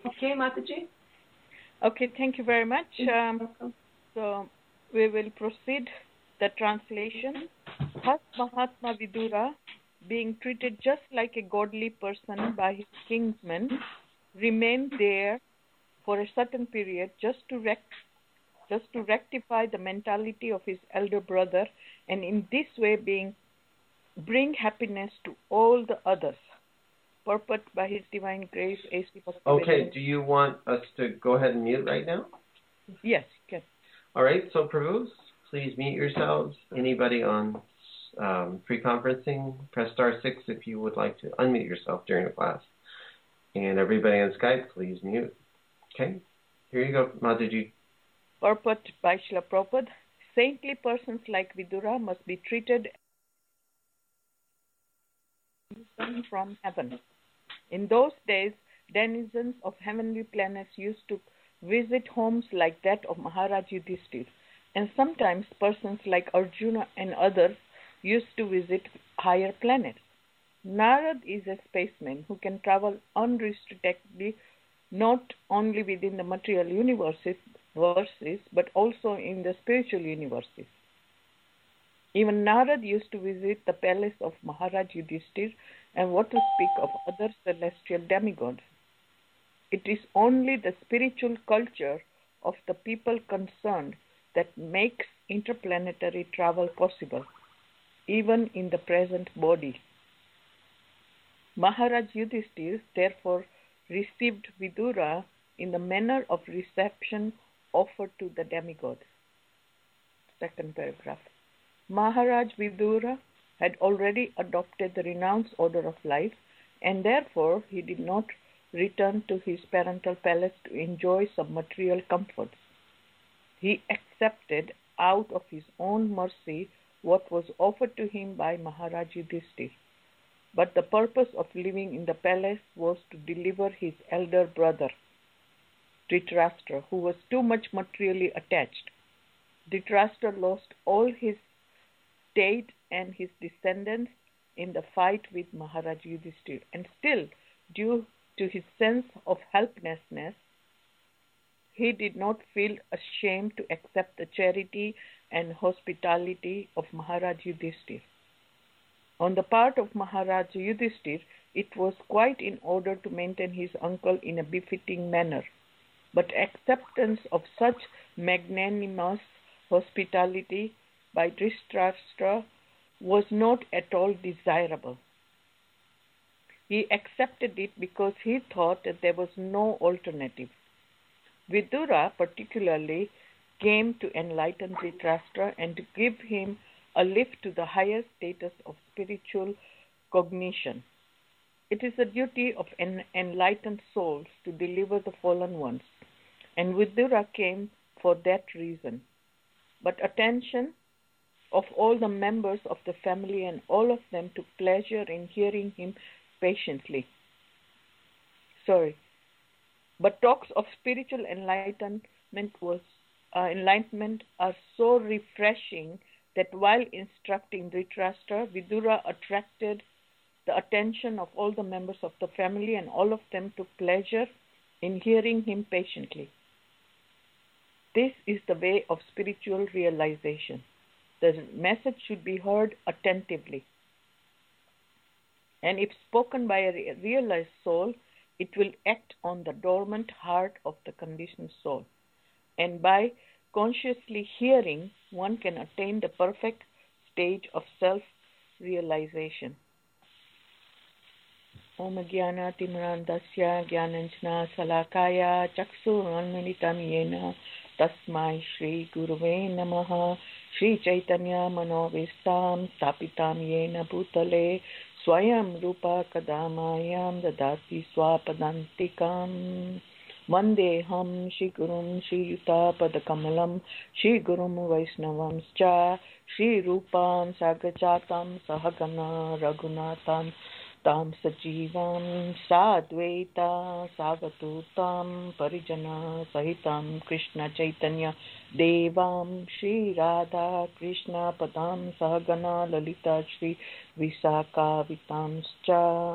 Okay, Mataji? Okay, thank you very much. Welcome. So we will proceed the translation. Thus Mahatma Vidura, being treated just like a godly person by his kinsmen, remained there for a certain period just to rectify the mentality of his elder brother, and in this way bring happiness to all the others. Purport by His Divine Grace, A.C. Bhaktivedanta. Okay, do you want us to go ahead and mute right now? Yes, you can. All right, so Prabhus, please mute yourselves. Anybody on pre-conferencing, press star 6 if you would like to unmute yourself during the class. And everybody on Skype, please mute. Okay, here you go, Mataji. Purport by Srila Prabhupada. Saintly persons like Vidura must be treated from heaven. In those days, denizens of heavenly planets used to visit homes like that of Maharaj Yudhishthir, and sometimes persons like Arjuna and others used to visit higher planets. Narad is a spaceman who can travel unrestrictedly not only within the material universes but also in the spiritual universes. Even Narad used to visit the palace of Maharaj Yudhishthir, and what to speak of other celestial demigods. It is only the spiritual culture of the people concerned that makes interplanetary travel possible, even in the present body. Maharaj Yudhishthir therefore received Vidura in the manner of reception offered to the demigods. Second paragraph. Maharaj Vidura had already adopted the renounced order of life, and therefore he did not return to his parental palace to enjoy some material comforts. He accepted out of his own mercy what was offered to him by Maharaj Yudhishthir. But the purpose of living in the palace was to deliver his elder brother, Dhritarashtra, who was too much materially attached. Dhritarashtra lost all his state and his descendants in the fight with Maharaj Yudhishthir, and still, due to his sense of helplessness, he did not feel ashamed to accept the charity and hospitality of Maharaj Yudhishthir. On the part of Maharaj Yudhishthir, it was quite in order to maintain his uncle in a befitting manner, but acceptance of such magnanimous hospitality by Dhritarashtra was not at all desirable. He accepted it because he thought that there was no alternative. Vidura particularly came to enlighten Dhritarashtra and to give him a lift to the higher status of spiritual cognition. It is the duty of enlightened souls to deliver the fallen ones, and Vidura came for that reason. But attention of all the members of the family, and all of them took pleasure in hearing him patiently. But talks of spiritual enlightenment are so refreshing that while instructing Dhritarashtra, Vidura attracted the attention of all the members of the family, and all of them took pleasure in hearing him patiently. This is the way of spiritual realization. The message should be heard attentively. And if spoken by a realized soul, it will act on the dormant heart of the conditioned soul. And by consciously hearing, one can attain the perfect stage of self-realization. Om Jnanatimrandasya Jnananjana Salakaya Chaksurunmilitam Yena Tasmai Shri Guruve Namaha Shri Chaitanya Manovistam Stapitam Yena Bhutale Swayam Rupa Kadamayam Dadati Swapadantikam Vandeham Shri Gurum Shri Yuta Padakamalam Shri Gurum Vaisnavam Cha Shri Rupam Sagajatam Sahagana Raghunatam Tam Sajivam Sadvaita Savatutam Parijana Sahitam Krishna Chaitanya Devam Shri Radha Krishna Padam Sahagana Lalita Shri Visakha Vitamscha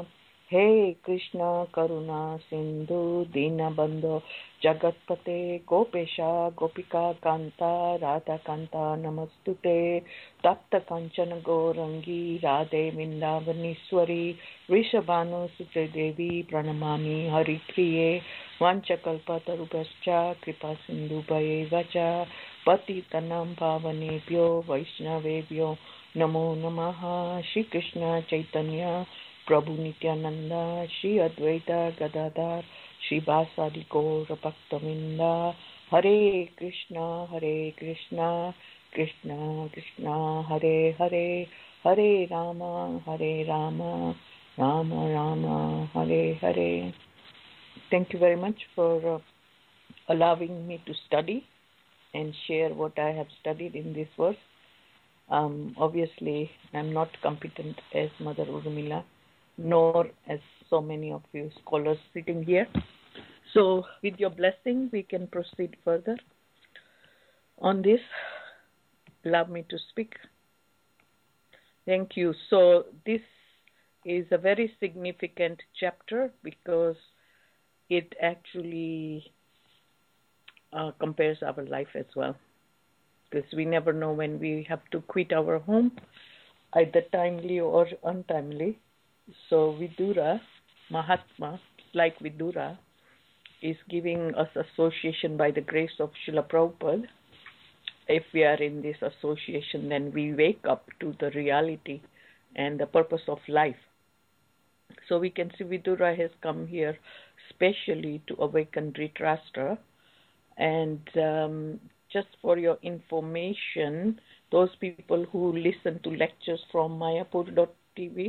हे कृष्ण करुणा सिंधु दीनबंधो जगत्पते गोपेशा गोपिका कांता राधा कांता नमस्तुते तप्त कंचन गौरंगी राधे वृंदावनीश्वरी वृषभानुसुते देवी प्रणमामि हरिप्रिये वाञ्छकल्पतरुभ्यश्च कृपा सिन्धुभ्येव च पतितनं पावनेभ्यो वैष्णवेभ्यो नमो नमः। श्री कृष्ण चैतन्य प्रभु नित्यानंदा श्री अद्वैत गदाधर श्रीवासादि गौर भक्तवृंदा हरे Krishna Krishna Krishna Hare Hare Hare Ram Ram Ram Hare Hare. Thank you very much for allowing me to study and share what I have studied in this verse. Obviously, I'm not competent as Mother Urmila, nor as so many of you scholars sitting here. So, with your blessing, we can proceed further on this. Allow me to speak. Thank you. So, this is a very significant chapter because it actually compares our life as well. Because we never know when we have to quit our home, either timely or untimely. So Vidura, Mahatma, like Vidura, is giving us association by the grace of Srila Prabhupada. If we are in this association, then we wake up to the reality and the purpose of life. So we can see Vidura has come here specially to awaken Dhritarashtra. And just for your information, those people who listen to lectures from Mayapur.tv,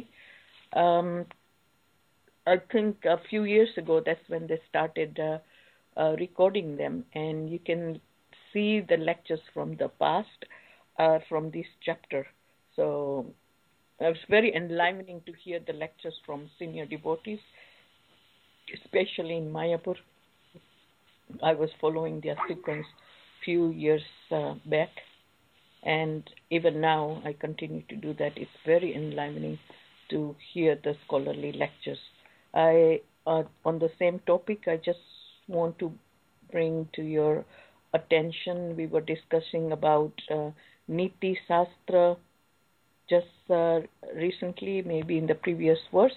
I think a few years ago, that's when they started recording them, and you can see the lectures from the past, from this chapter. So it was very enlivening to hear the lectures from senior devotees, especially in Mayapur. I was following their sequence few years back, and even now I continue to do that. It's very enlivening to hear the scholarly lectures. On the same topic, I just want to bring to your attention, we were discussing about Niti Shastra just recently, maybe in the previous verse.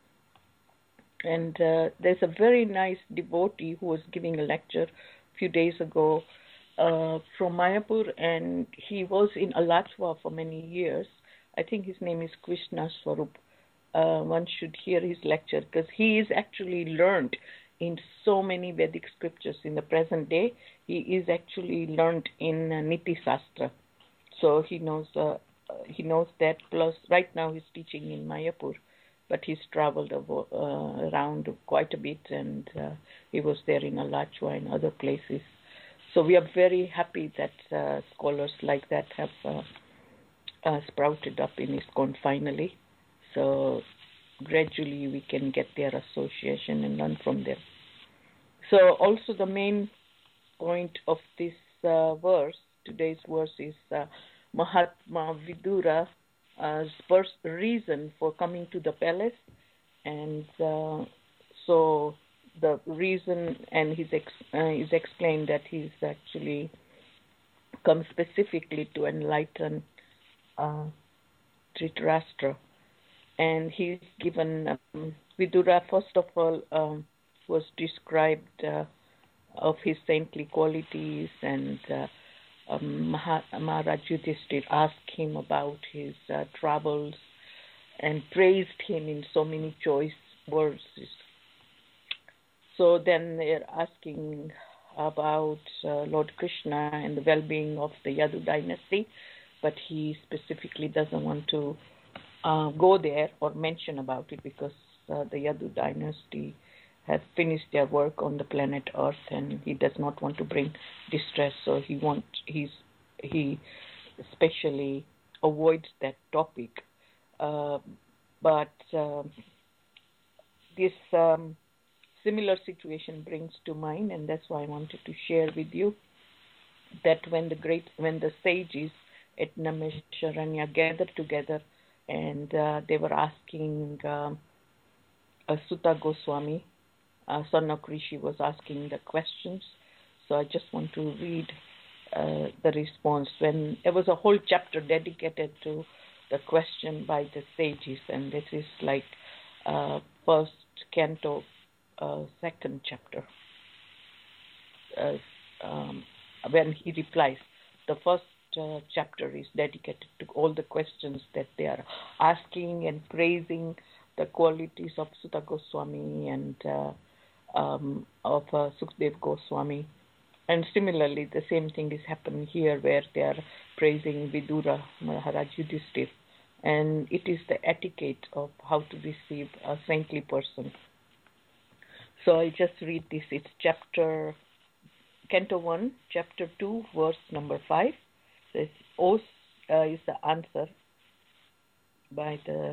And there's a very nice devotee who was giving a lecture a few days ago from Mayapur, and he was in Alachua for many years. I think his name is Krishna Swarup. One should hear his lecture because he is actually learned in so many Vedic scriptures in the present day. He is actually learned in Niti Shastra. So he knows that. Plus, right now he's teaching in Mayapur, but he's traveled around quite a bit, and he was there in Alachua and other places. So we are very happy that scholars like that have sprouted up in ISKCON finally. So gradually we can get their association and learn from them. So also the main point of this verse, today's verse, is Mahatma Vidura's first reason for coming to the palace. And so the reason, and he's explained that he's actually come specifically to enlighten Dhritarashtra. And he's given, Vidura, first of all, was described of his saintly qualities, and Maharaj Yudhishthira asked him about his travels and praised him in so many choice words. So then they're asking about Lord Krishna and the well-being of the Yadu dynasty, but he specifically doesn't want to go there or mention about it because the Yadu dynasty has finished their work on the planet Earth, and he does not want to bring distress. So he especially avoids that topic. But this similar situation brings to mind, and that's why I wanted to share with you that when the sages at Naimisharanya gathered together, and they were asking Sutta Goswami, son of Rishi, was asking the questions. So I just want to read the response. When there was a whole chapter dedicated to the question by the sages, and this is like first canto, second chapter. When he replies, the first chapter is dedicated to all the questions that they are asking and praising the qualities of Sutta Goswami and of Sukdev Goswami. And similarly, the same thing is happening here where they are praising Vidura, Maharaj Yudhishthir. And it is the etiquette of how to receive a saintly person. So I just read this. It's Canto 1, Chapter 2, verse number 5. Says, is the answer by the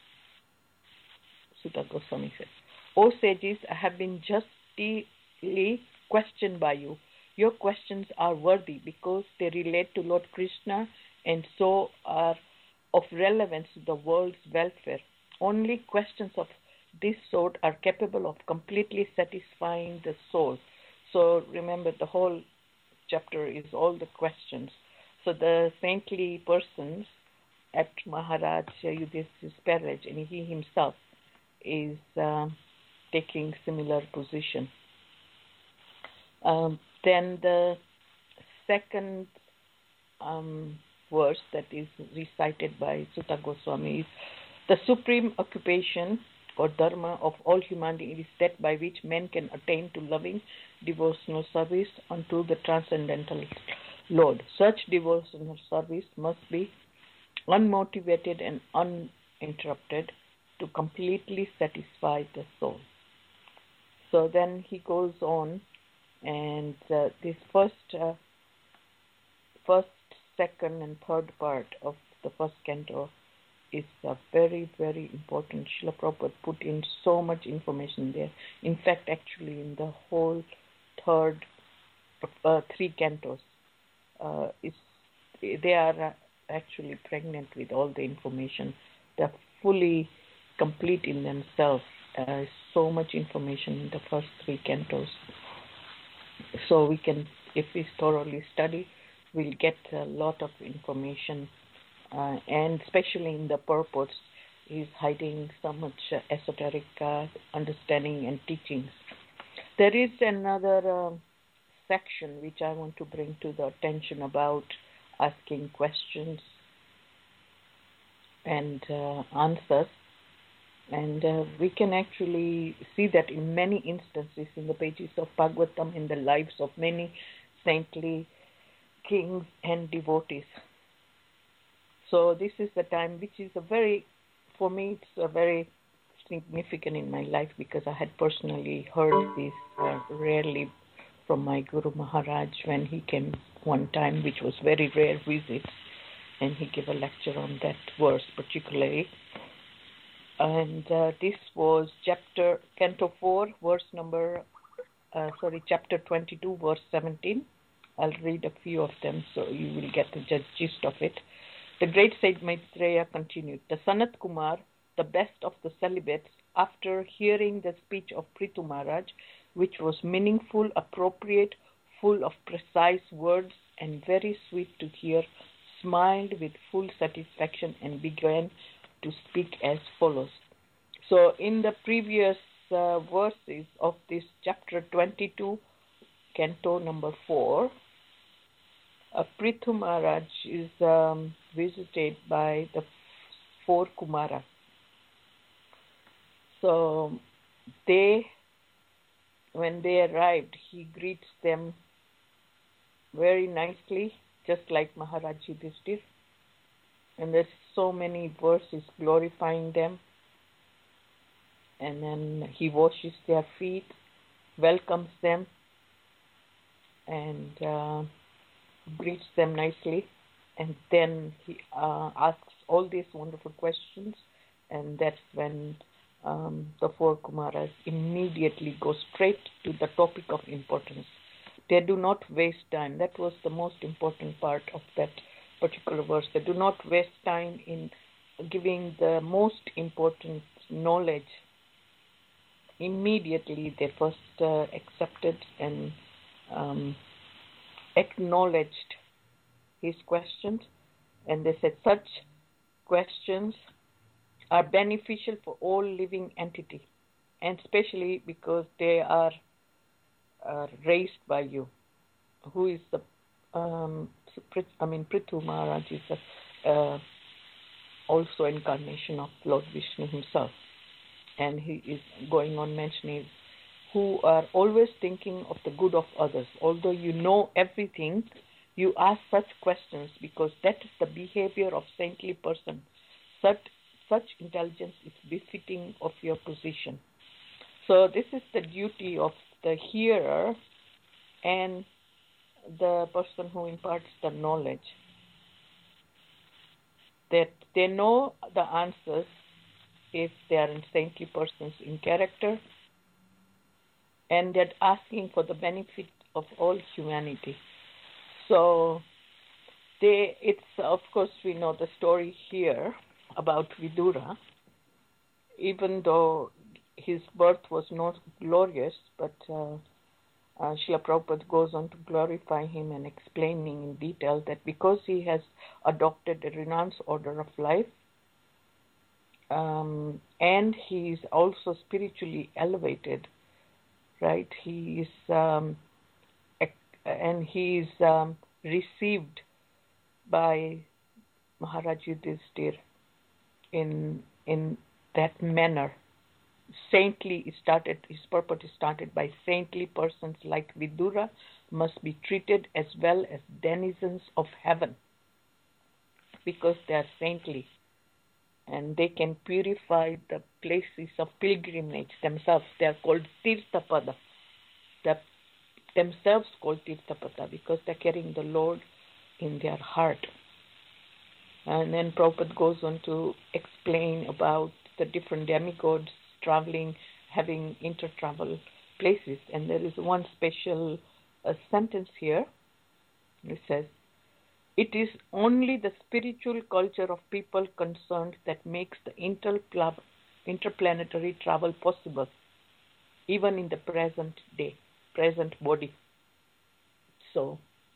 Sutta Goswami says, O sages, I have been justly questioned by you. Your questions are worthy because they relate to Lord Krishna and so are of relevance to the world's welfare. Only questions of this sort are capable of completely satisfying the soul. So remember, the whole chapter is all the questions. So the saintly persons at Maharaj Yudhishthir's marriage, and he himself is taking similar position. Then the second verse that is recited by Sutta Goswami is, the supreme occupation or dharma of all humanity is that by which men can attain to loving devotional service unto the transcendental Lord. Such devotional service must be unmotivated and uninterrupted to completely satisfy the soul. So then he goes on, and this first, second, and third part of the first canto is very, very important. Srila Prabhupada put in so much information there. In fact, actually, in the whole three cantos, they are actually pregnant with all the information. They're fully complete in themselves. So much information in the first three cantos. So we can, if we thoroughly study, we'll get a lot of information. And especially in the purports, is hiding so much esoteric understanding and teachings. There is another section which I want to bring to the attention about asking questions and answers. And we can actually see that in many instances in the pages of Bhagavatam, in the lives of many saintly kings and devotees. So this is the time which is for me, it's a very significant in my life because I had personally heard this rarely from my Guru Maharaj when he came one time, which was very rare visit, and he gave a lecture on that verse particularly. And this was Canto 4, chapter 22, verse 17. I'll read a few of them so you will get the gist of it. The great sage Maitreya continued, the Sanat Kumar, the best of the celibates, after hearing the speech of Prithu Maharaj, which was meaningful, appropriate, full of precise words, and very sweet to hear, smiled with full satisfaction and began to speak as follows. So in the previous verses of this chapter 22, canto number 4, Prithu Maharaj is visited by the 4 Kumaras. So when they arrived, he greets them very nicely, just like Maharaj Yudhishthir. And there's so many verses glorifying them. And then he washes their feet, welcomes them, and greets them nicely. And then he asks all these wonderful questions. And that's when the 4 Kumaras immediately go straight to the topic of importance. They do not waste time. That was the most important part of that particular verse. They do not waste time in giving the most important knowledge immediately they first accepted and acknowledged his questions, and they said such questions are beneficial for all living entity, and especially because they are raised by you. Who is the Prithu Maharaj is also incarnation of Lord Vishnu himself, and he is going on mentioning who are always thinking of the good of others. Although you know everything, you ask such questions because that is the behavior of saintly person. Such intelligence is befitting of your position. So this is the duty of the hearer and the person who imparts the knowledge, that they know the answers if they are in saintly persons in character, and that asking for the benefit of all humanity. So it's of course we know the story here about Vidura, even though his birth was not glorious, but Srila Prabhupada goes on to glorify him and explaining in detail that because he has adopted a renounced order of life, and he is also spiritually elevated, right? He is received by Maharaj Yudhishthir in that manner. Saintly started, his purport is started by saintly persons like Vidura must be treated as well as denizens of heaven because they are saintly and they can purify the places of pilgrimage themselves. They are called Tirthapada. Themselves called Tirthapada because they are carrying the Lord in their heart. And then Prabhupada goes on to explain about the different demigods traveling, having inter-travel places. And there is one special sentence here. It says, "It is only the spiritual culture of people concerned that makes the interplanetary travel possible, even in the present day, present body." So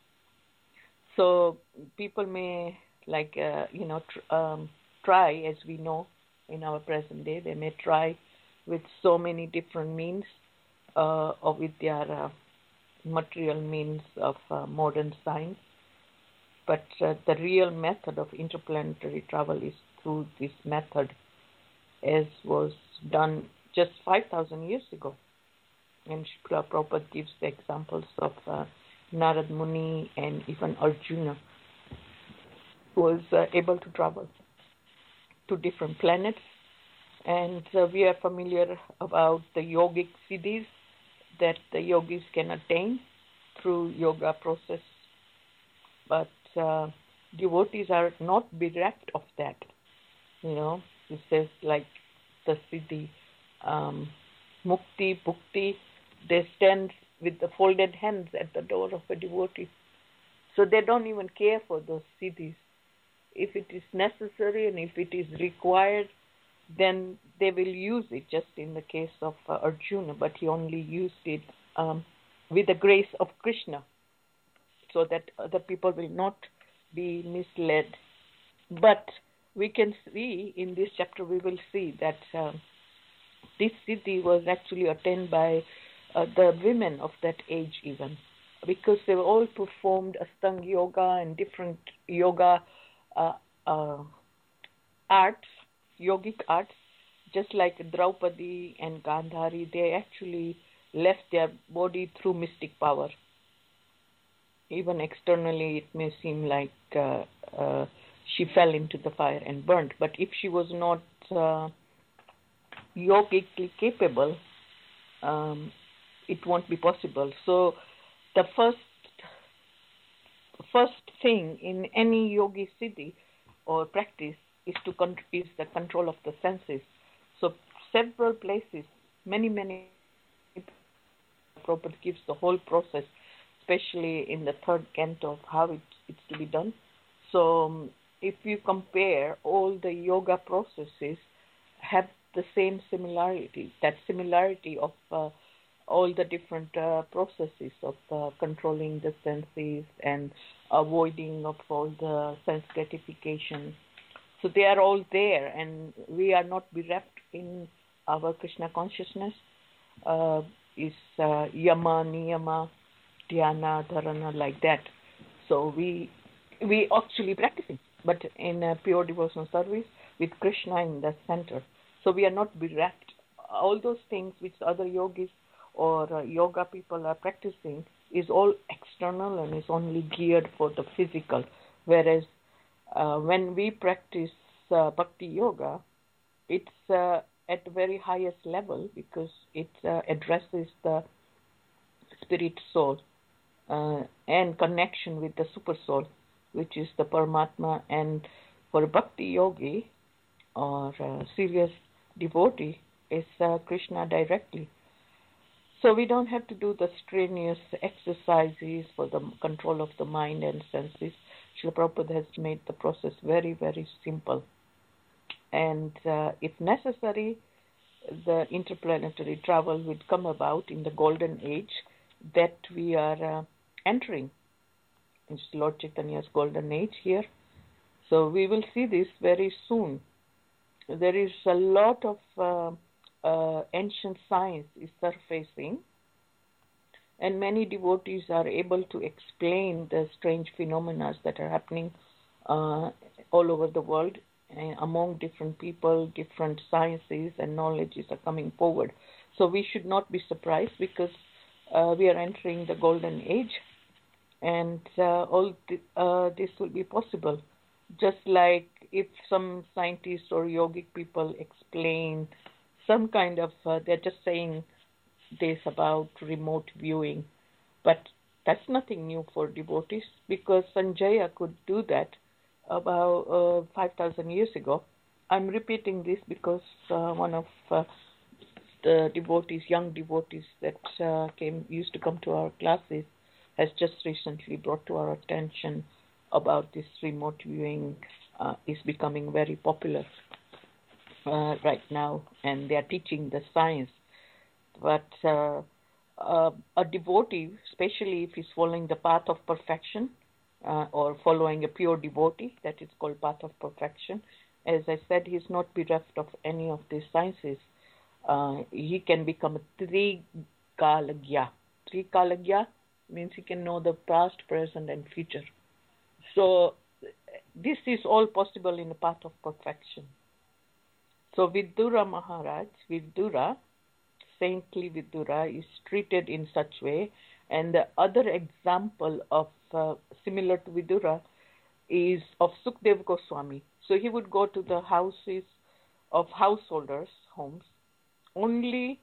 people may try, as we know in our present day, they may try with so many different means or with their material means of modern science. But the real method of interplanetary travel is through this method, as was done just 5,000 years ago. And Srila Prabhupada gives the examples of Narad Muni and even Arjuna, who was able to travel to different planets. And we are familiar about the yogic siddhis that the yogis can attain through yoga process. But devotees are not bereft of that. It says like the siddhi, mukti, bhukti, they stand with the folded hands at the door of a devotee. So they don't even care for those siddhis. If it is necessary and if it is required, then they will use it, just in the case of Arjuna, but he only used it with the grace of Krishna, so that other people will not be misled. But we can see in this chapter, we will see that this siddhi was actually attained by the women of that age even, because they all performed Astanga yoga and different yoga arts, yogic arts, just like Draupadi and Gandhari. They actually left their body through mystic power. Even externally, it may seem like she fell into the fire and burnt. But if she was not yogically capable, it won't be possible. So the first thing in any yogi siddhi or practice is the control of the senses. So several places, many Prabhupada gives the whole process, especially in the third canto, of how it's to be done. So if you compare all the yoga processes, have the same similarity, that similarity of all the different processes of controlling the senses and avoiding of all the sense gratification. So they are all there, and we are not bereft in our Krishna consciousness. Is yama, niyama, dhyana, dharana, like that. So we actually practicing, but in a pure devotional service with Krishna in the center. So we are not bereft. All those things which other yogis or yoga people are practicing is all external and is only geared for the physical. Whereas when we practice bhakti yoga, it's at the very highest level because it addresses the spirit soul and connection with the super soul, which is the Paramatma. And for a bhakti yogi or a serious devotee, is Krishna directly. So we don't have to do the strenuous exercises for the control of the mind and senses. Srila Prabhupada has made the process very, very simple. And if necessary, the interplanetary travel would come about in the golden age that we are entering. It's Lord Chaitanya's golden age here. So we will see this very soon. There is a lot of ancient science is surfacing, and many devotees are able to explain the strange phenomena that are happening all over the world among different people. Different sciences and knowledges are coming forward. So we should not be surprised because we are entering the golden age, and this will be possible. Just like if some scientists or yogic people explain some kind of, they're just saying this about remote viewing, but that's nothing new for devotees because Sanjaya could do that about 5,000 years ago. I'm repeating this because one of the devotees, young devotees that used to come to our classes, has just recently brought to our attention about this remote viewing is becoming very popular right now, and they are teaching the science. But a devotee, especially if he's following the path of perfection or following a pure devotee, that is called path of perfection, as I said, he's not bereft of any of these sciences. He can become a Trikalagya. Trikalagya means he can know the past, present, and future. So this is all possible in the path of perfection. So Vidura Maharaj, Vidura, saintly Vidura, is treated in such way. And the other example of similar to Vidura is of Sukdev Goswami. So he would go to the houses of householders' homes only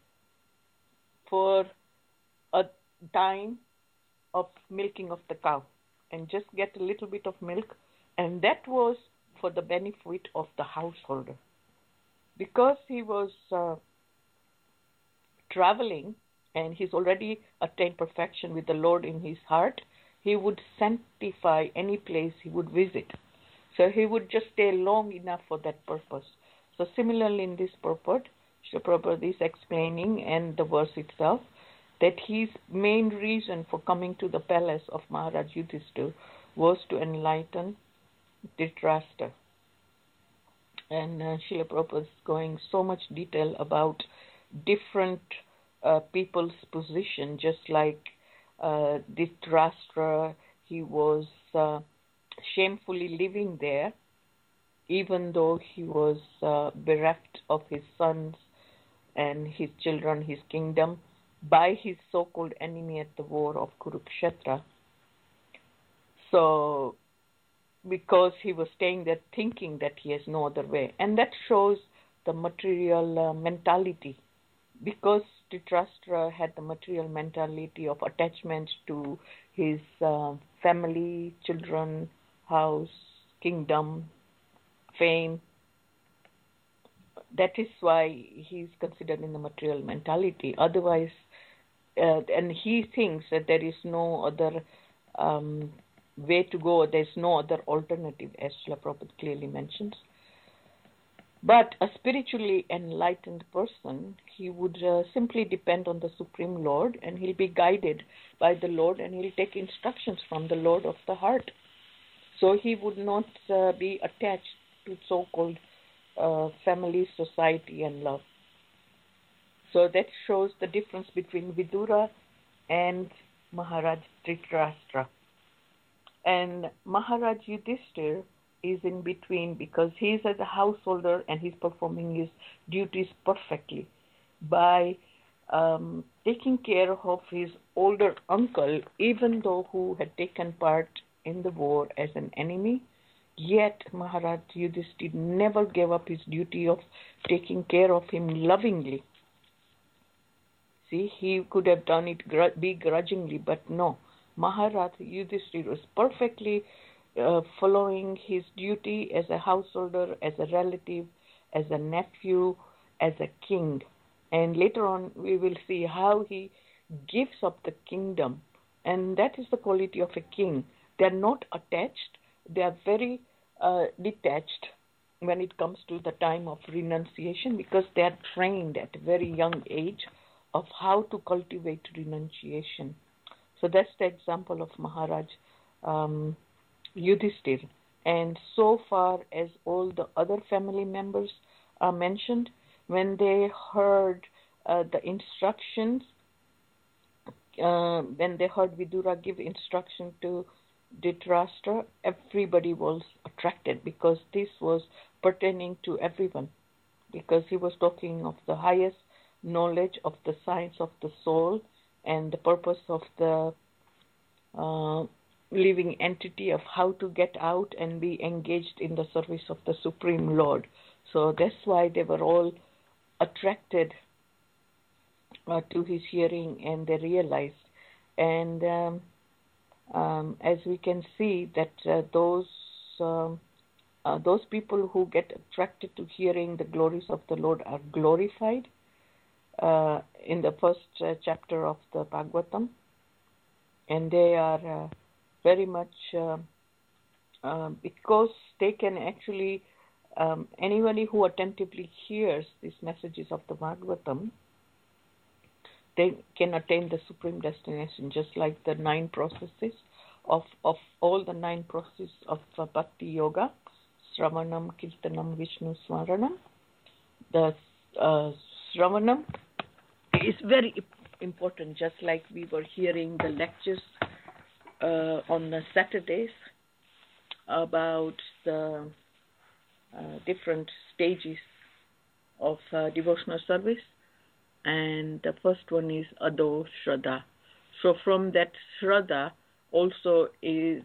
for a time of milking of the cow and just get a little bit of milk, and that was for the benefit of the householder. Because he was traveling and he's already attained perfection with the Lord in his heart, he would sanctify any place he would visit. So he would just stay long enough for that purpose. So similarly in this purport, Srila Prabhupada is explaining, and the verse itself, that his main reason for coming to the palace of Maharaj Yudhishthira was to enlighten Dhritarashtra. And Srila Prabhupada is going so much detail about different people's position, just like Dhritarashtra, he was shamefully living there, even though he was bereft of his sons and his children, his kingdom, by his so-called enemy at the war of Kurukshetra. So, because he was staying there thinking that he has no other way. And that shows the material mentality. Because Dhritarashtra had the material mentality of attachment to his family, children, house, kingdom, fame, that is why he's considered in the material mentality. Otherwise, and he thinks that there is no other way to go, there's no other alternative, as Srila Prabhupada clearly mentions. But a spiritually enlightened person, he would simply depend on the Supreme Lord, and he'll be guided by the Lord, and he'll take instructions from the Lord of the heart. So he would not be attached to so-called family, society, and love. So that shows the difference between Vidura and Maharaj Dhritarashtra. And Maharaj Yudhishthir is in between because he is as a householder and he's performing his duties perfectly by taking care of his older uncle, even though who had taken part in the war as an enemy. Yet Maharaj Yudhishthir never gave up his duty of taking care of him lovingly. See, he could have done it begrudgingly, but no. Maharaj Yudhishthir was perfectly following his duty as a householder, as a relative, as a nephew, as a king. And later on, we will see how he gives up the kingdom. And that is the quality of a king. They are not attached. They are very detached when it comes to the time of renunciation because they are trained at a very young age of how to cultivate renunciation. So that's the example of Maharaj Yudhishthir. And so far as all the other family members are mentioned, when they heard the instructions, when they heard Vidura give instruction to Dhritarashtra, everybody was attracted because this was pertaining to everyone, because he was talking of the highest knowledge of the science of the soul and the purpose of the living entity of how to get out and be engaged in the service of the Supreme Lord. So that's why they were all attracted to his hearing, and they realized. And as we can see that those people who get attracted to hearing the glories of the Lord are glorified in the first chapter of the Bhagavatam, and they are very much because they can actually anybody who attentively hears these messages of the Bhagavatam, they can attain the supreme destination, just like the 9 processes of all the 9 processes of Bhakti Yoga, Sravanam, Kirtanam, Vishnu Smaranam. The Sravanam is very important, just like we were hearing the lectures on the Saturdays about the different stages of devotional service. And the first one is Ado Shraddha. So from that Shraddha also is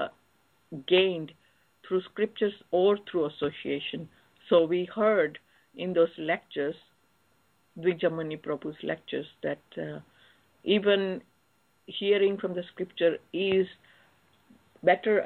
gained through scriptures or through association. So we heard in those lectures, Dvijamani Prabhu's lectures, that even hearing from the scripture is better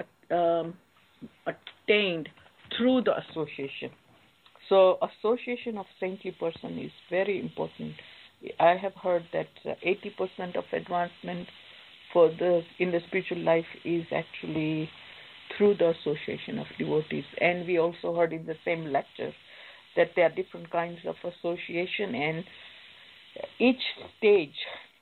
attained through the association. So association of saintly person is very important. I have heard that 80% of advancement in the spiritual life is actually through the association of devotees. And we also heard in the same lecture that there are different kinds of association, and each stage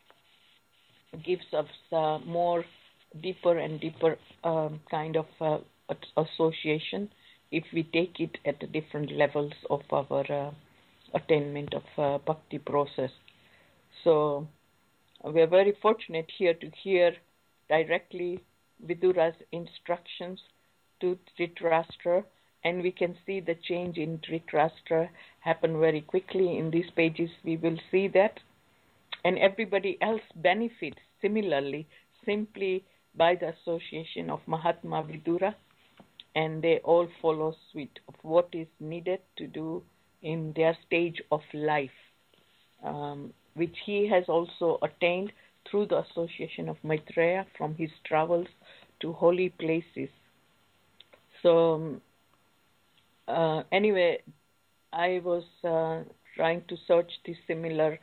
gives us more deeper and deeper kind of association if we take it at the different levels of our attainment of bhakti process. So we are very fortunate here to hear directly Vidura's instructions to Dhritarashtra, and we can see the change in Dhritarashtra happen very quickly. In these pages we will see that. And everybody else benefits similarly simply by the association of Mahatma Vidura, and they all follow suit of what is needed to do in their stage of life, which he has also attained through the association of Maitreya from his travels to holy places. So anyway, I was trying to search the similar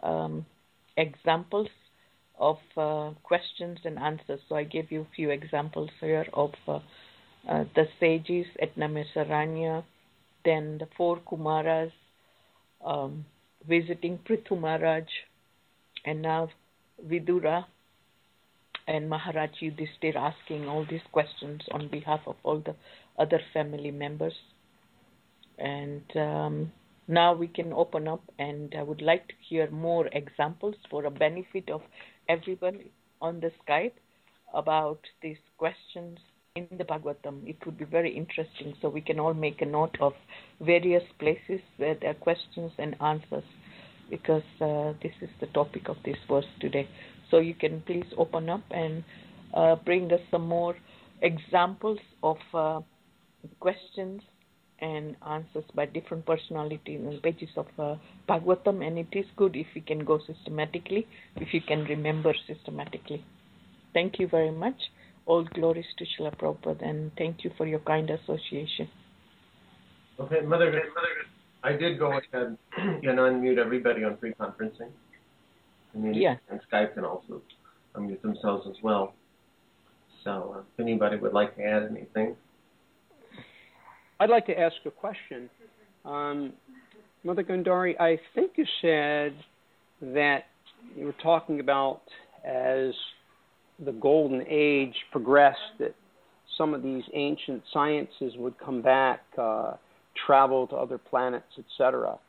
examples of questions and answers. So I gave you a few examples here of the sages, Etnamesaranya, then the 4 Kumaras visiting Prithu Maharaj, and now Vidura and Maharaj Yudhishthira asking all these questions on behalf of all the other family members. And now we can open up, and I would like to hear more examples for a benefit of everybody on the Skype about these questions in the Bhagavatam. It would be very interesting, so we can all make a note of various places where there are questions and answers, because this is the topic of this verse today. So you can please open up and bring us some more examples of questions and answers by different personalities in the pages of Bhagavatam, and it is good if you can go systematically, if you can remember systematically. Thank you very much. All glories to Srila Prabhupada, and thank you for your kind association. Okay, Mother, I did go ahead and unmute everybody on pre-conferencing. Yeah. And Skype can also unmute themselves as well. So if anybody would like to add anything. I'd like to ask a question. Mother Gandhari, I think you said that you were talking about as the Golden Age progressed, that some of these ancient sciences would come back, travel to other planets, etc.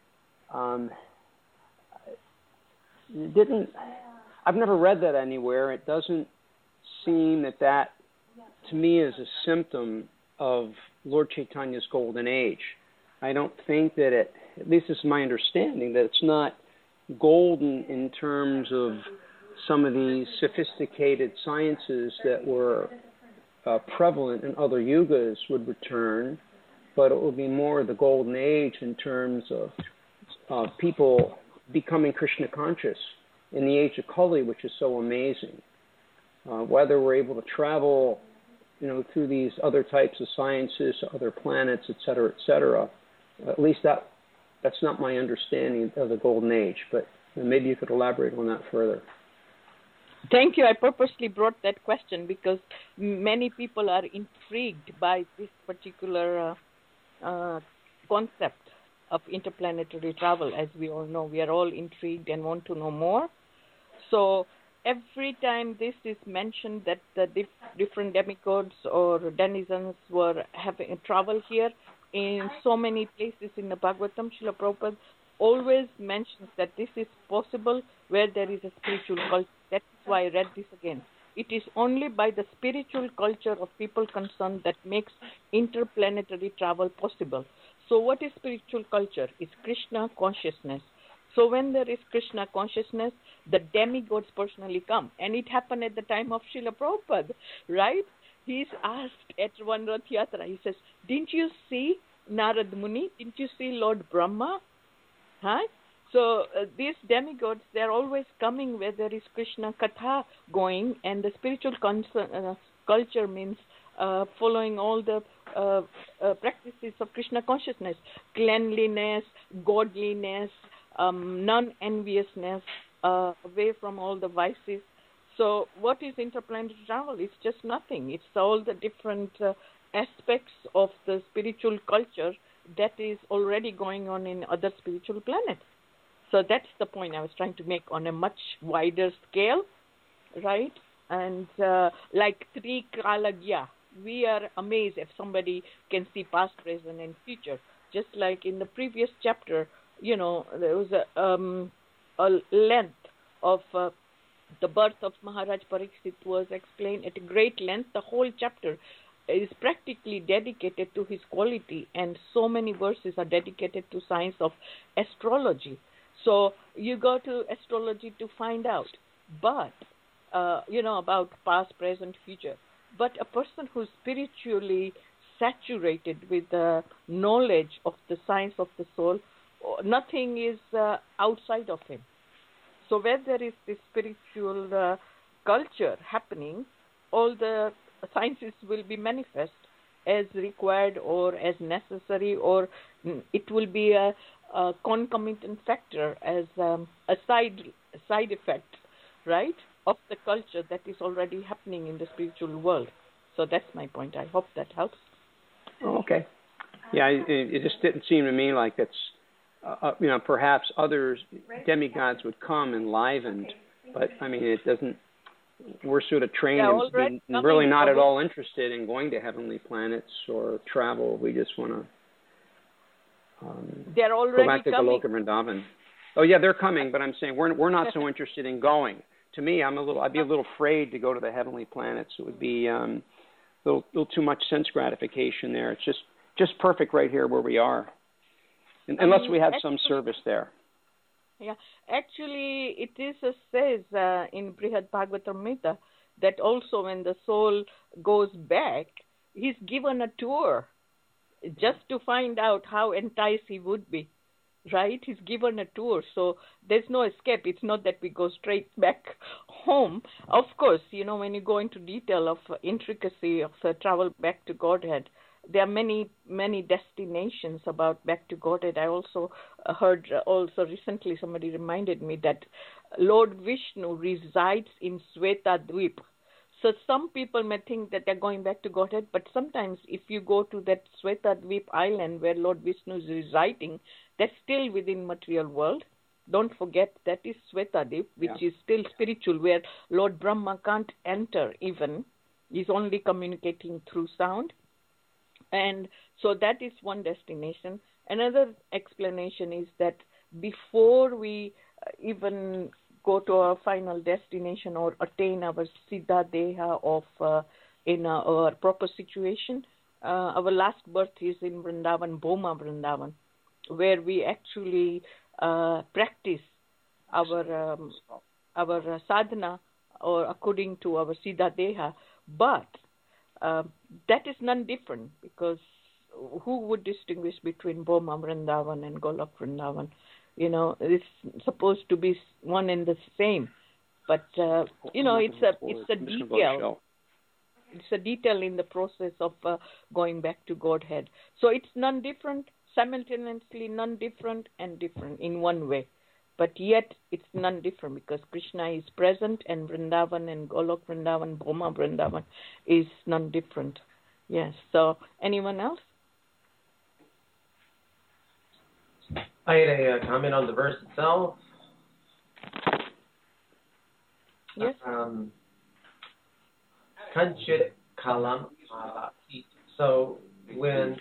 I've never read that anywhere. It doesn't seem that to me is a symptom of Lord Chaitanya's Golden Age. I don't think that at least this is my understanding, that it's not golden in terms of some of these sophisticated sciences that were prevalent in other yugas would return, but it will be more the Golden Age in terms of people becoming Krishna conscious in the age of Kali, which is so amazing. Whether we're able to travel, through these other types of sciences, other planets, et cetera, at least that's not my understanding of the Golden Age. But maybe you could elaborate on that further. Thank you. I purposely brought that question because many people are intrigued by this particular concept of interplanetary travel. As we all know, we are all intrigued and want to know more. So every time this is mentioned that the different demigods or denizens were having travel here in so many places in the Bhagavatam, Srila Prabhupada always mentions that this is possible where there is a spiritual culture. That's why I read this again. It is only by the spiritual culture of people concerned that makes interplanetary travel possible. So what is spiritual culture? It's Krishna consciousness. So when there is Krishna consciousness, the demigods personally come. And it happened at the time of Srila Prabhupada, right? He's asked at one Rath Yatra, he says, didn't you see Narad Muni? Didn't you see Lord Brahma? Huh? So these demigods, they're always coming where there is Krishna Katha going, and the spiritual culture means following all the practices of Krishna consciousness, cleanliness, godliness, non-enviousness, away from all the vices. So what is interplanetary travel? It's just nothing. It's all the different aspects of the spiritual culture that is already going on in other spiritual planets. So that's the point I was trying to make on a much wider scale, right? And like Tri Kalagya, we are amazed if somebody can see past, present, and future. Just like in the previous chapter, there was a length of the birth of Maharaj Pariksit was explained at a great length. The whole chapter is practically dedicated to his quality, and so many verses are dedicated to science of astrology. So you go to astrology to find out, but, about past, present, future. But a person who's spiritually saturated with the knowledge of the science of the soul, nothing is outside of him. So where there is this spiritual culture happening, all the sciences will be manifest as required or as necessary, or it will be a concomitant factor as a side effect, right, of the culture that is already happening in the spiritual world. So that's my point. I hope that helps. Oh, okay. Yeah, it just didn't seem to me like it's, perhaps other demigods would come enlivened, but I mean, it doesn't. We're sort of trained and really not at all interested in going to heavenly planets or travel. We just want to go back to Goloka Vrindavan. Oh yeah, they're coming, but I'm saying we're not so interested in going. To me, I'd be a little afraid to go to the heavenly planets. It would be a little too much sense gratification there. It's just perfect right here where we are, unless we have some service there. Yeah, actually, it says in Brihad Bhagavatamrita that also when the soul goes back, he's given a tour just to find out how enticed he would be, right? He's given a tour, so there's no escape. It's not that we go straight back home. Of course, when you go into detail of intricacy of travel back to Godhead, there are many, many destinations about back to Godhead. I also heard recently somebody reminded me that Lord Vishnu resides in Svetadvip. So some people may think that they're going back to Godhead, but sometimes if you go to that Svetadvip island where Lord Vishnu is residing, that's still within material world. Don't forget that is Svetadvip, which is still spiritual, where Lord Brahma can't enter even. He's only communicating through sound. And so that is one destination. Another explanation is that before we even go to our final destination or attain our Siddha Deha of in our proper situation, our last birth is in Vrindavan, Bhoma Vrindavan, where we actually practice our sadhana or according to our Siddha Deha. But that is none different, because who would distinguish between Bhoma Vrindavan and Golok Vrindavan? It's supposed to be one and the same, but it's a detail. It's a detail in the process of going back to Godhead. So it's none different, simultaneously none different and different in one way. But yet it's none different because Krishna is present and Vrindavan and Golok Vrindavan, Bhoma Vrindavan is none different. Yes. So anyone else? I had a comment on the verse itself. Yes. Kanchit kalam avati. So when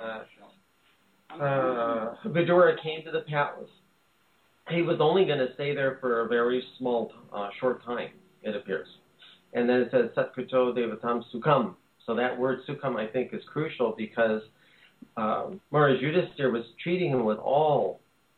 Vidura came to the palace, he was only going to stay there for a very short time, it appears. And then it says, Satkuto Devatam Sukham. So that word Sukham, I think, is crucial because Maharaj Yudhisthira was treating him with all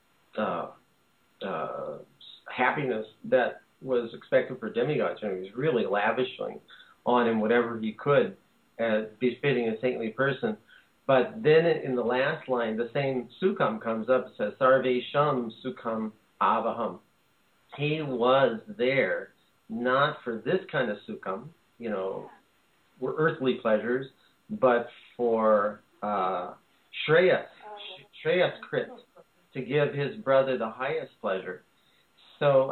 happiness that was expected for demigods. And he was really lavishing on him whatever he could, befitting a saintly person. But then in the last line, the same Sukham comes up. It says, Sarvesham Sukham Avaham. He was there not for this kind of Sukham, were earthly pleasures, but for Shreyas Krit, to give his brother the highest pleasure. So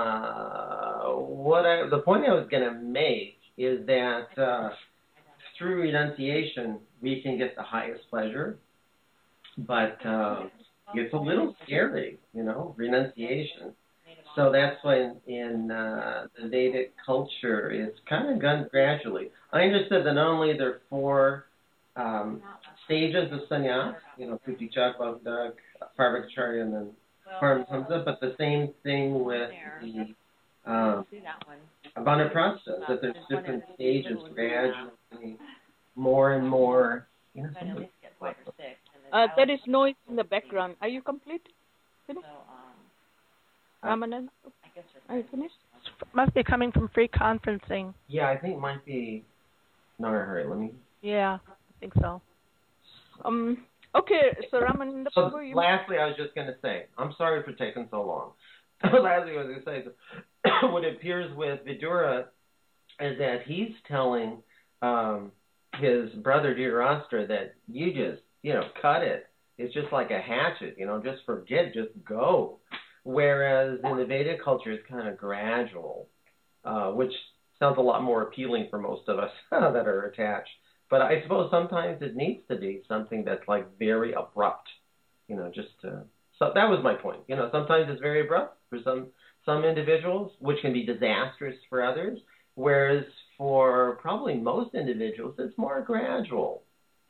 the point I was going to make is that through renunciation, we can get the highest pleasure, but it's a little scary, renunciation. So that's why in the Vedic culture, it's kind of done gradually. I understood that not only there are 4 stages of sannyas, Puticak, Bhavdak, Parvakacharya, and then Paramhamsa, but the same thing with the Vanaprastha, that there's different stages gradually, more and more. There is noise in the background. Are you complete? Finished? Ramanan, are you finished? Must be coming from free conferencing. Yeah, I think it might be. No, hurry. Let me. Yeah, I think so. Okay, so Ramanan. So lastly, I was just going to say, I'm sorry for taking so long. Lastly, I was going to say, what appears with Vidura is that he's telling his brother Dhritarashtra that you just, cut it. It's just like a hatchet, just forget, just go. Whereas in the Vedic culture, it's kind of gradual, which sounds a lot more appealing for most of us that are attached. But I suppose sometimes it needs to be something that's like very abrupt, just to. So that was my point. Sometimes it's very abrupt for some individuals, which can be disastrous for others, whereas for probably most individuals, it's more gradual,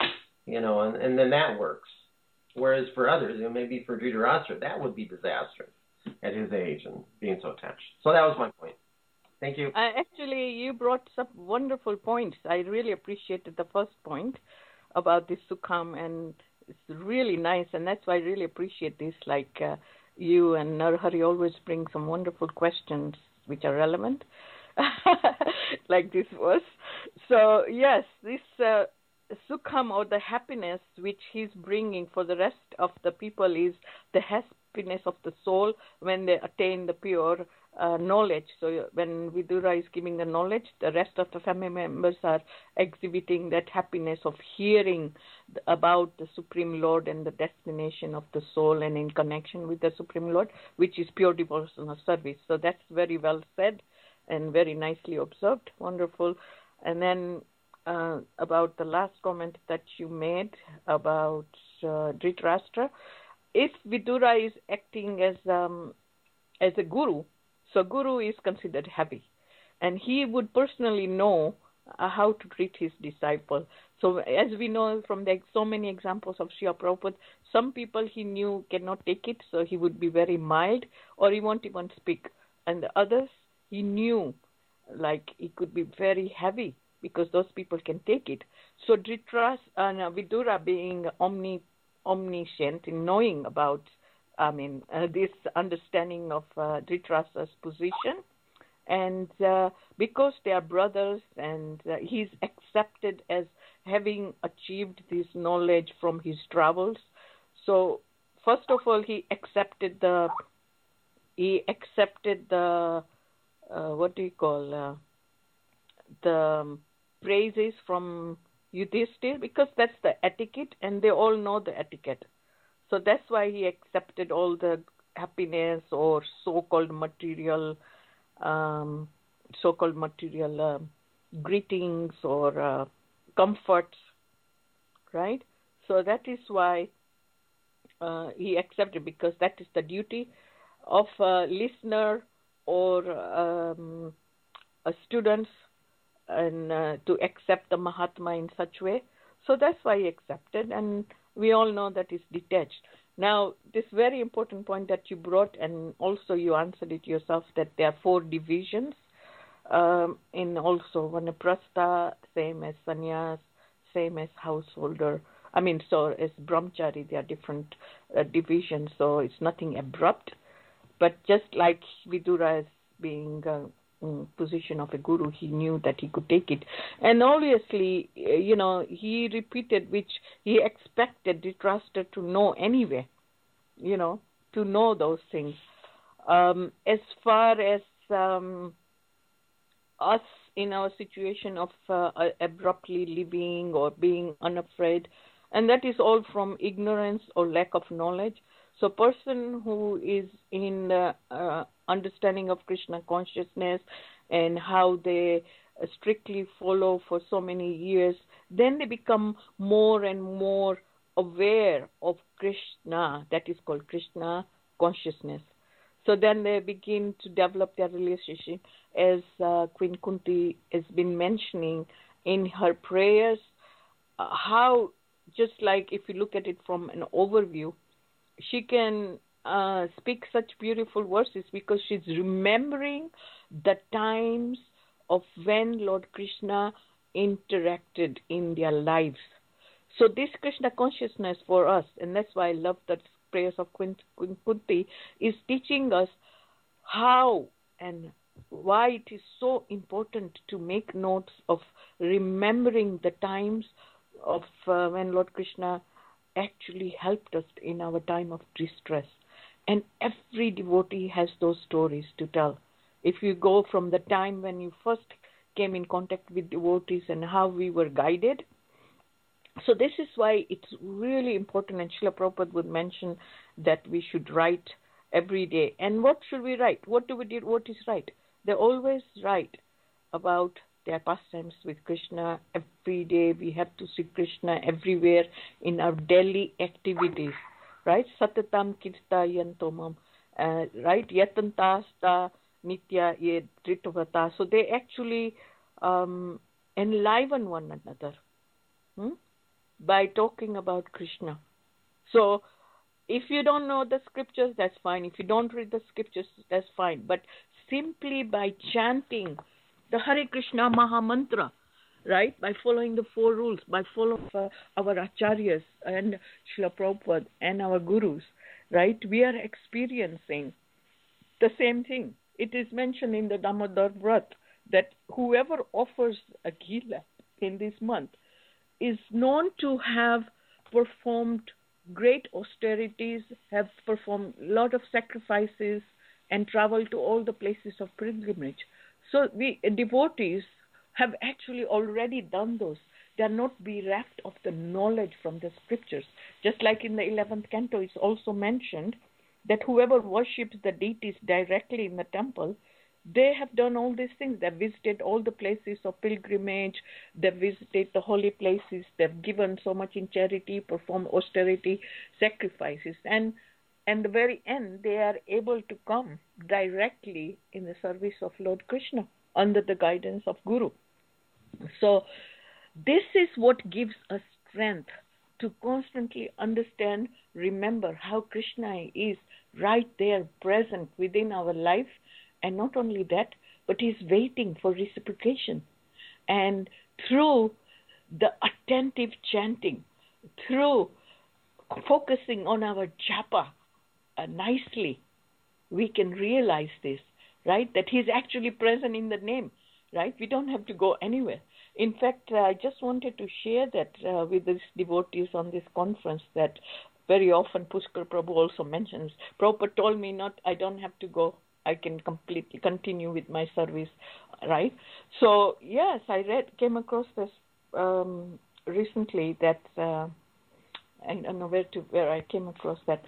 and then that works. Whereas for others, maybe for Dhritarashtra, that would be disastrous at his age and being so attached. So that was my point. Thank you. Actually, you brought some wonderful points. I really appreciated the first point about this Sukham, and it's really nice, and that's why I really appreciate this. Like you and Narhari always bring some wonderful questions which are relevant, like this was. So yes, this Sukham, or the happiness which he's bringing for the rest of the people, is the happiness of the soul when they attain the pure knowledge. So when Vidura is giving the knowledge, the rest of the family members are exhibiting that happiness of hearing about the Supreme Lord and the destination of the soul and in connection with the Supreme Lord, which is pure devotional service. So that's very well said and very nicely observed. Wonderful. And then about the last comment that you made about Dhritarashtra, if Vidura is acting as a guru, so guru is considered heavy, and he would personally know how to treat his disciple. So as we know from so many examples of Srila Prabhupada, some people he knew cannot take it, so he would be very mild, or he won't even speak. And the others he knew, like he could be very heavy, because those people can take it. So Vidura being omniscient in knowing about, this understanding of Dhritarashtra's position, and because they are brothers, and he's accepted as having achieved this knowledge from his travels. So first of all, he accepted the the praises from Yudhishthira, because that's the etiquette, and they all know the etiquette. So that's why he accepted all the happiness or so-called material greetings or comforts, right? So that is why he accepted, because that is the duty of a listener or a student, and to accept the Mahatma in such way. So that's why he accepted, and we all know that is detached. Now, this very important point that you brought, and also you answered it yourself, that there are 4 divisions in also Vanaprastha, same as sannyas, same as householder. So as brahmachari, there are different divisions, so it's nothing abrupt. But just like Vidura as being position of a guru, he knew that he could take it, and obviously he repeated, which he expected Dhritarashtra to know anyway, to know those things. As far as us in our situation of abruptly living or being unafraid, and that is all from ignorance or lack of knowledge. So person who is in understanding of Krishna consciousness and how they strictly follow for so many years, then they become more and more aware of Krishna. That is called Krishna consciousness. So then they begin to develop their relationship, as Queen Kunti has been mentioning in her prayers, how, just like if you look at it from an overview, she can speak such beautiful verses because she's remembering the times of when Lord Krishna interacted in their lives. So this Krishna consciousness for us, and that's why I love the prayers of Queen Kunti, is teaching us how and why it is so important to make notes of remembering the times of when Lord Krishna actually helped us in our time of distress. And every devotee has those stories to tell. If you go from the time when you first came in contact with devotees and how we were guided. So this is why it's really important, and Srila Prabhupada would mention that we should write every day. And what should we write? What do devotees write? They always write about There are pastimes with Krishna every day. We have to see Krishna everywhere in our daily activities, right? Satatam kirtayantomam, right? Yatantasta nitya ye dritavata. So they actually enliven one another by talking about Krishna. So if you don't know the scriptures, that's fine. If you don't read the scriptures, that's fine. But simply by chanting the Hare Krishna Maha Mantra, right? By following the 4 rules, by following our acharyas and Srila Prabhupada and our gurus, right? We are experiencing the same thing. It is mentioned in the Damodar Vrat that whoever offers a gila in this month is known to have performed great austerities, have performed a lot of sacrifices, and traveled to all the places of pilgrimage. So we devotees have actually already done those. They are not bereft of the knowledge from the scriptures. Just like in the 11th canto, it's also mentioned that whoever worships the deities directly in the temple, they have done all these things. They've visited all the places of pilgrimage. They've visited the holy places. They've given so much in charity, performed austerity, sacrifices. And the very end, they are able to come directly in the service of Lord Krishna under the guidance of Guru. So this is what gives us strength to constantly understand, remember how Krishna is right there present within our life. And not only that, but he's waiting for reciprocation. And through the attentive chanting, through focusing on our japa nicely, we can realize this, right? That he's actually present in the name, right? We don't have to go anywhere. In fact, I just wanted to share that with these devotees on this conference that very often Pushkar Prabhu also mentions. Prabhupada told me I don't have to go. I can completely continue with my service, right? So, yes, I came across this recently that, I don't know where I came across that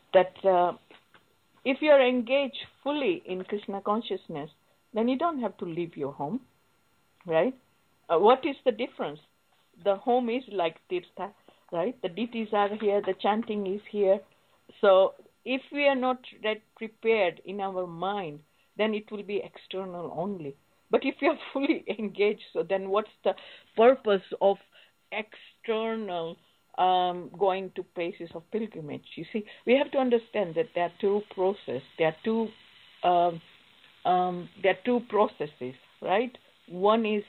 if you are engaged fully in Krishna consciousness, then you don't have to leave your home, right? What is the difference? The home is like Tirtha, right? The deities are here, the chanting is here. So if we are not prepared in our mind, then it will be external only. But if you are fully engaged, so then what's the purpose of external going to places of pilgrimage? You see, we have to understand that there are two processes. There are two processes, right? One is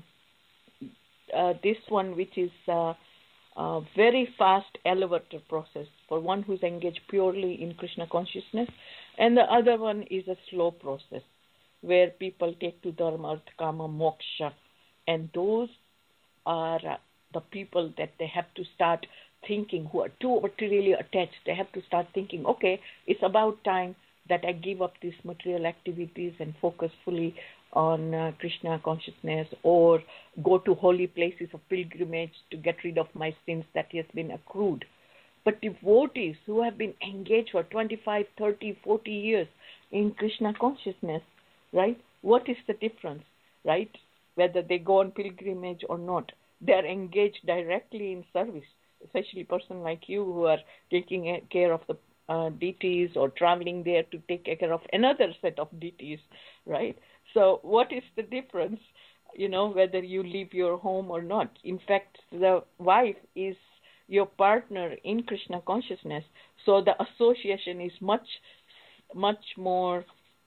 this one, which is a very fast elevator process for one who's engaged purely in Krishna consciousness, and the other one is a slow process where people take to dharma, artha, kama, moksha, and those are the people that they have to start thinking, who are too materially attached. They have to start thinking, okay, it's about time that I give up these material activities and focus fully on Krishna consciousness, or go to holy places of pilgrimage to get rid of my sins that has been accrued. But devotees who have been engaged for 25, 30, 40 years in Krishna consciousness, right? What is the difference, right? Whether they go on pilgrimage or not, they are engaged directly in service, especially a person like you who are taking care of the deities or traveling there to take care of another set of deities, right? So what is the difference, whether you leave your home or not? In fact, the wife is your partner in Krishna consciousness, so the association is much more,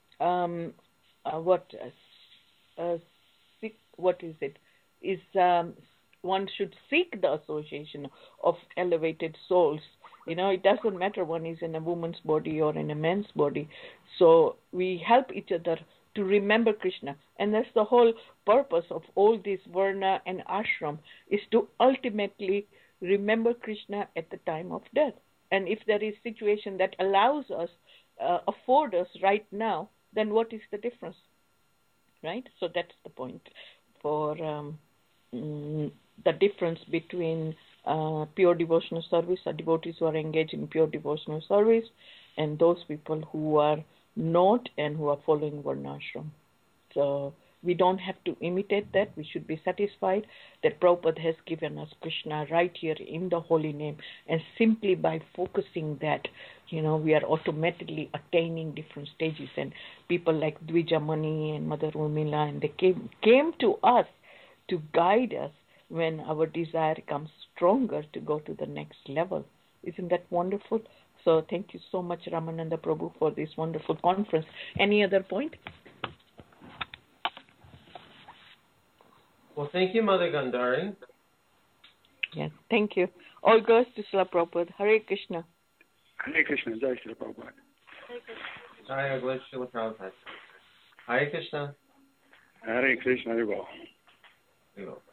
one should seek the association of elevated souls. It doesn't matter one is in a woman's body or in a man's body. So we help each other to remember Krishna. And that's the whole purpose of all this Varna and Ashram, is to ultimately remember Krishna at the time of death. And if there is a situation that allows us, afford us right now, then what is the difference? Right? So that's the point for the difference between pure devotional service, or devotees who are engaged in pure devotional service, and those people who are not and who are following Varnashram. So We don't have to imitate that. We should be satisfied that Prabhupada has given us Krishna right here in the holy name. And simply by focusing that, we are automatically attaining different stages. And people like Dvijamani and Mother Urmila, and they came to us to guide us when our desire comes stronger to go to the next level. Isn't that wonderful? So thank you so much, Ramananda Prabhu, for this wonderful conference. Any other point? Well, thank you, Mother Gandhari. Yes, thank you. All goes to Srila Prabhupada. Hare Krishna. Hare Krishna. Jai Srila Prabhupada. Jai Srila Prabhupada. Hare Krishna. Hare Krishna. You go.